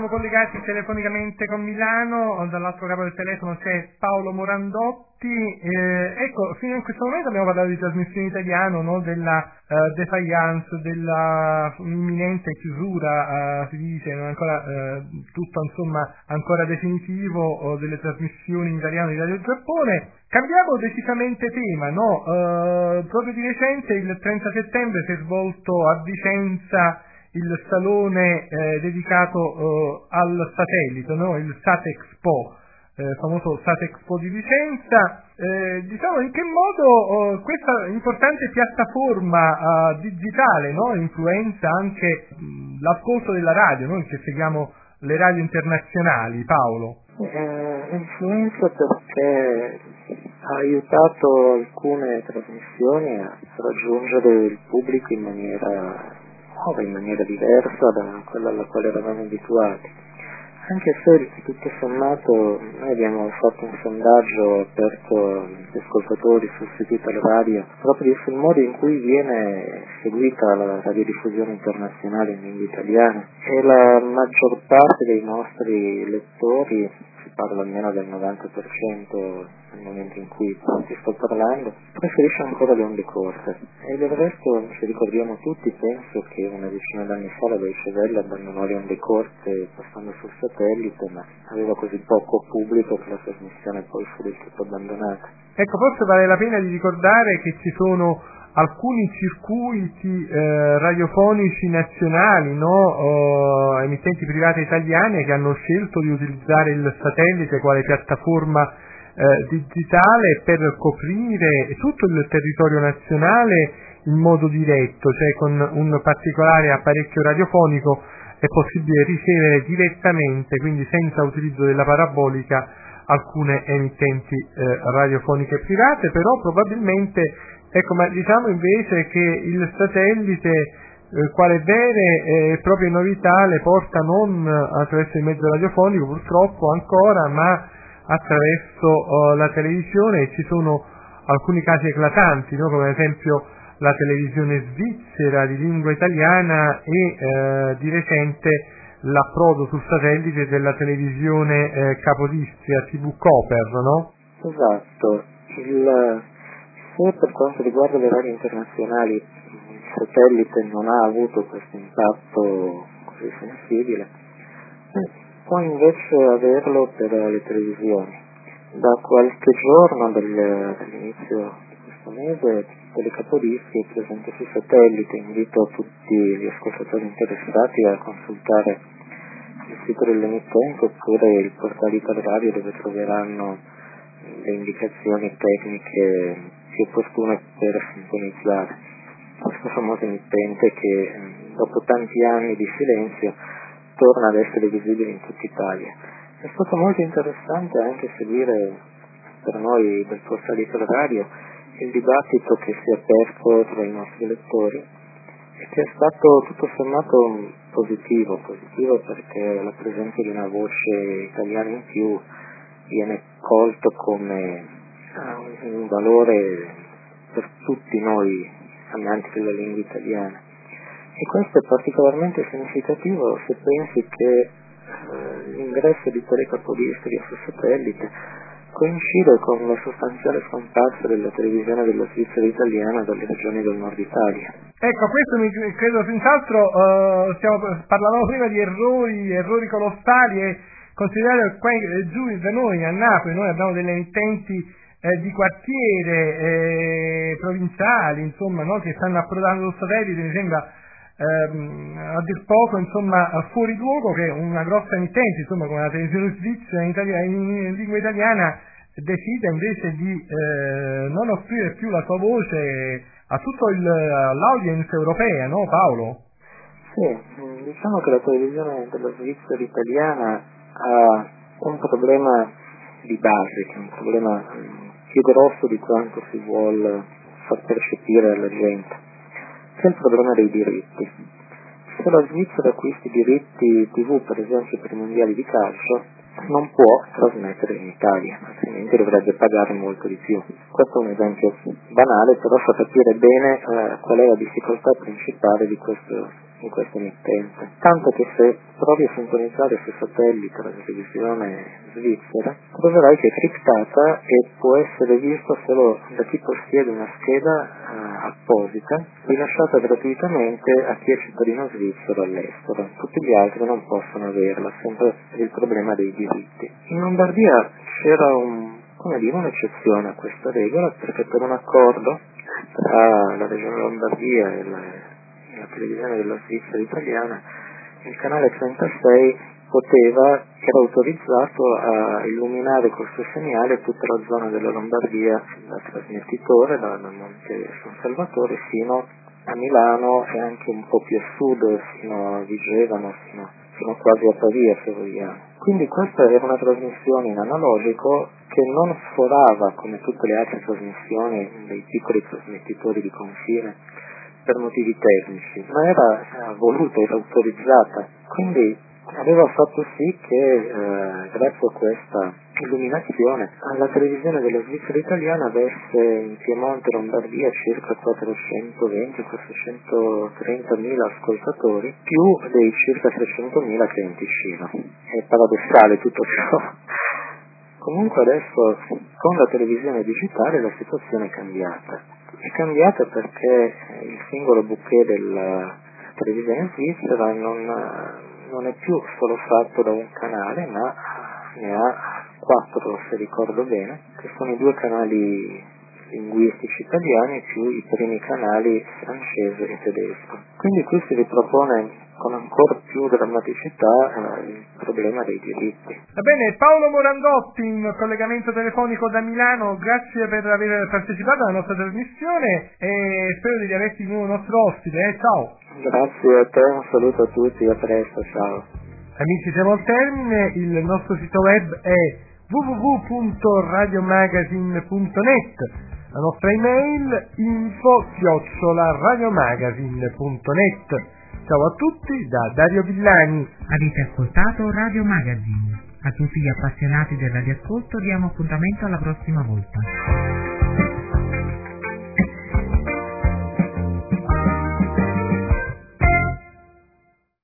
siamo collegati telefonicamente con Milano, dall'altro capo del telefono c'è Paolo Morandotti. Ecco, fino in questo momento abbiamo parlato di trasmissione italiano, no? Della defiance, della imminente chiusura, si dice, non è ancora tutto insomma ancora definitivo, delle trasmissioni in italiano di Radio Giappone. Cambiamo decisamente tema, no? Proprio di recente, il 30 settembre, si è svolto a Vicenza il salone dedicato al satellite, no? Il Satexpo, famoso Satexpo di Vicenza. Diciamo in che modo questa importante piattaforma digitale, no? Influenza anche l'ascolto della radio, noi che seguiamo le radio internazionali, Paolo. Influenza perché ha aiutato alcune trasmissioni a raggiungere il pubblico in maniera nuova, in maniera diversa da quella alla quale eravamo abituati. Anche se tutto sommato noi abbiamo fatto un sondaggio aperto agli ascoltatori sul sito della radio proprio sul modo in cui viene seguita la radiodiffusione internazionale in lingua italiana, e la maggior parte dei nostri lettori, si parla almeno del 90% nel momento in cui ti sto parlando, preferisce ancora le onde corte. E del resto ci ricordiamo tutti, penso che una decina d'anni fa la Deutsche Welle abbandonò le onde corte passando sul satellite, ma aveva così poco pubblico che la trasmissione poi fu del tutto abbandonata. Ecco, forse vale la pena di ricordare che ci sono alcuni circuiti radiofonici nazionali, no? Emittenti private italiane che hanno scelto di utilizzare il satellite quale piattaforma digitale per coprire tutto il territorio nazionale in modo diretto, cioè con un particolare apparecchio radiofonico è possibile ricevere direttamente, quindi senza utilizzo della parabolica, alcune emittenti radiofoniche private. Però probabilmente, ecco, ma diciamo invece che il satellite quale vere e proprie novità le porta non attraverso il mezzo radiofonico purtroppo ancora, ma attraverso la televisione, e ci sono alcuni casi eclatanti, no? Come ad esempio la televisione svizzera di lingua italiana e di recente l'approdo sul satellite della televisione Capodistria TV Koper, no? Esatto. Se per quanto riguarda le radio internazionali il satellite non ha avuto questo impatto così sensibile, può invece averlo per le televisioni. Da qualche giorno dall'inizio di questo mese Telecapodistria è presente sui satellite. Invito tutti gli ascoltatori interessati a consultare il sito dell'emittente oppure il portale Italradio, dove troveranno le indicazioni tecniche più opportune per sintonizzare questo famoso emittente che dopo tanti anni di silenzio torna ad essere visibile in tutta Italia. È stato molto interessante anche seguire per noi del portale Italradio il dibattito che si è aperto tra i nostri lettori e che è stato tutto sommato positivo perché la presenza di una voce italiana in più viene colto come un valore per tutti noi amanti della lingua italiana. E questo è particolarmente significativo se pensi che l'ingresso di Telecapodistria sul satellite coincide con la sostanziale scomparsa della televisione della Svizzera italiana dalle regioni del nord Italia. Ecco, questo mi credo senz'altro, parlavamo prima di errori colossali, e considerare che giù da noi a Napoli noi abbiamo delle emittenti di quartiere provinciali, insomma, no, che stanno approdando sul satellite, mi sembra a dir poco insomma fuori luogo che una grossa emittente, insomma, come la televisione svizzera in lingua italiana decida invece di non offrire più la sua voce a tutto l'audience europea, no Paolo? Sì, diciamo che la televisione della Svizzera italiana ha un problema di base, che è un problema più grosso di quanto si vuol far percepire alla gente. C'è il problema dei diritti. Se la Svizzera acquisti diritti TV, per esempio per i mondiali di calcio, non può trasmettere in Italia, altrimenti dovrebbe pagare molto di più. Questo è un esempio banale, però fa capire bene qual è la difficoltà principale di questo in questa emittente, tanto che se provi a sintonizzare su satellite la televisione svizzera troverai che è criptata e può essere vista solo da chi possiede una scheda apposita rilasciata gratuitamente a chi è cittadino svizzero all'estero. Tutti gli altri non possono averla, sempre per il problema dei diritti. In Lombardia c'era un'eccezione a questa regola, perché per un accordo tra la regione Lombardia e la televisione della Svizzera italiana, il canale 36 era autorizzato a illuminare col suo segnale tutta la zona della Lombardia, dal trasmettitore, dal Monte San Salvatore fino a Milano e anche un po' più a sud, fino a Vigevano, fino quasi a Pavia, se vogliamo. Quindi questa era una trasmissione in analogico che non sforava, come tutte le altre trasmissioni, dei piccoli trasmettitori di confine per motivi tecnici, ma era voluta, era autorizzata. Quindi aveva fatto sì che grazie a questa illuminazione la televisione della Svizzera italiana avesse in Piemonte e Lombardia circa 430 mila ascoltatori, più dei circa 300.000 che in Ticino. È paradossale tutto ciò. Comunque adesso con la televisione digitale la situazione è cambiata. È cambiata perché il singolo bouquet della televisione svizzera non è più solo fatto da un canale, ma ne ha 4, se ricordo bene, che sono i 2 canali linguistici italiani più i primi canali francese e tedesco. Quindi qui si ripropone con ancora più drammaticità il problema dei diritti. Va bene, Paolo Morandotti in collegamento telefonico da Milano, grazie per aver partecipato alla nostra trasmissione e spero di averti di nuovo nostro ospite, ciao! Grazie a te, un saluto a tutti, a presto, ciao! Amici, siamo al termine, il nostro sito web è www.radiomagazine.net, la nostra email info@radiomagazine.net. Ciao a tutti da Dario Villani. Avete ascoltato Radio Magazine. A tutti gli appassionati del radioascolto diamo appuntamento alla prossima volta.